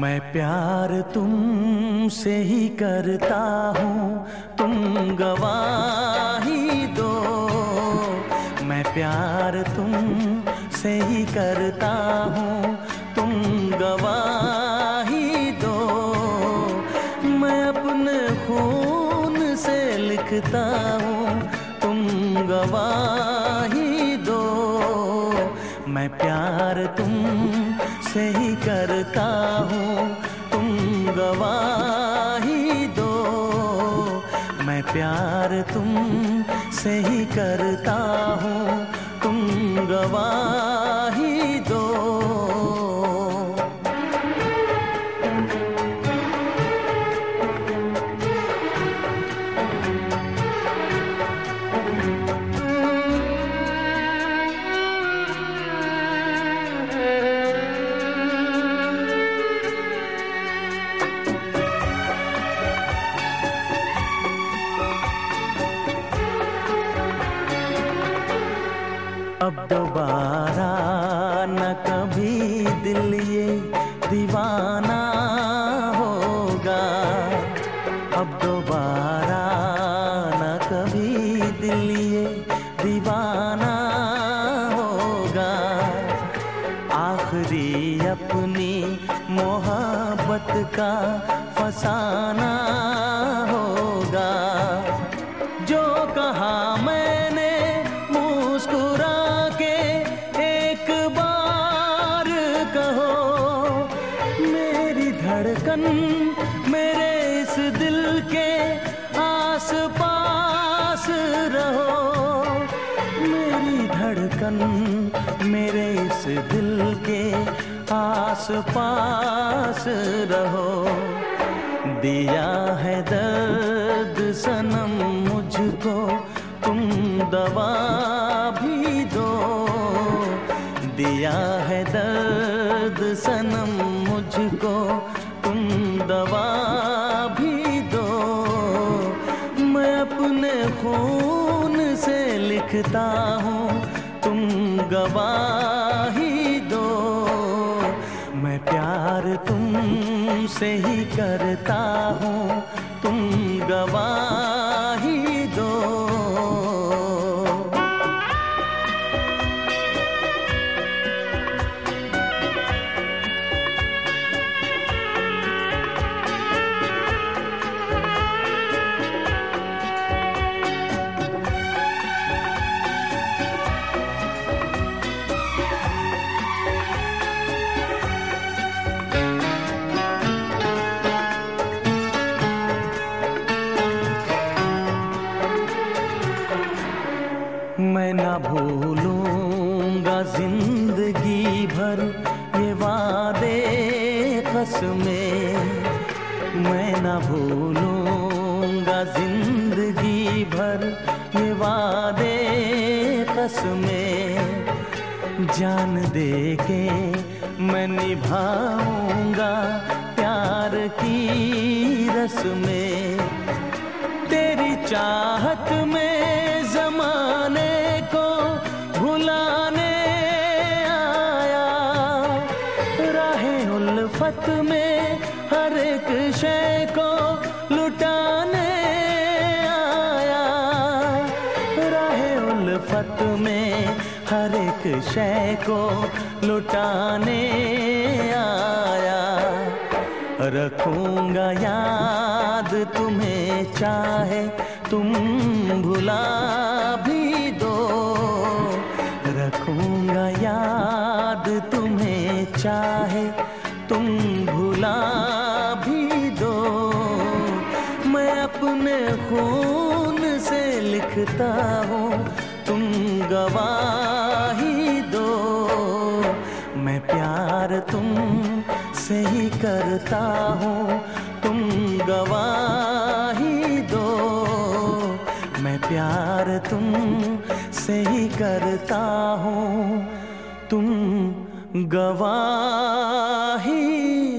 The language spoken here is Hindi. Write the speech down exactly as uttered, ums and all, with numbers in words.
मैं प्यार तुमसे ही करता हूँ, तुम गवाही दो। मैं प्यार तुमसे ही करता हूँ, तुम गवाही दो। मैं अपने खून से लिखता हूँ, तुम गवाही दो। मैं प्यार तुमसे ही करता हूँ, तुम गवाही दो। मैं प्यार तुमसे ही करता हूँ, तुम गवाही दो। अब दोबारा न कभी दिल ये दीवाना होगा। अब दोबारा न कभी दिल ये दीवाना होगा। आखिरी अपनी मोहब्बत का फसाना होगा। जो कहा मैंने मुस्कुरा के एक बार कहो, मेरी धड़कन मेरे इस दिल के आस पास रहो। मेरी धड़कन मेरे इस दिल के आस पास रहो। दिया है दर्द सनम मुझको, तुम दवा भी दो। दिया है दर्द सनम मुझको, तुम दवा भी दो। मैं अपने खून से लिखता हूँ, तुम गवाही दो। मैं प्यार तुमसे ही करता हूँ, तुम गवाही दो। मैं ना भूलूंगा जिंदगी भर ये वादे कसमें। मैं ना भूलूंगा जिंदगी भर ये वादे कसमें। जान दे के मैं निभाऊंगा प्यार की रस्में। तेरी चाहत में ज़माने को भुलाने आया। राहे उल्फत में हर एक शय को लुटाने आया। राहे उल्फत में हर एक शय को लुटाने आया। रखूंगा याद तुम्हें चाहे तुम भुला भी दो। रखूंगा याद तुम्हें चाहे तुम भुला भी दो। मैं अपने खून से लिखता हूँ, तुम गवाही दो। मैं प्यार तुमसे ही करता हूँ, तुम गवाही दो। मैं प्यार तुमसे ही करता हूँ, तुम गवाही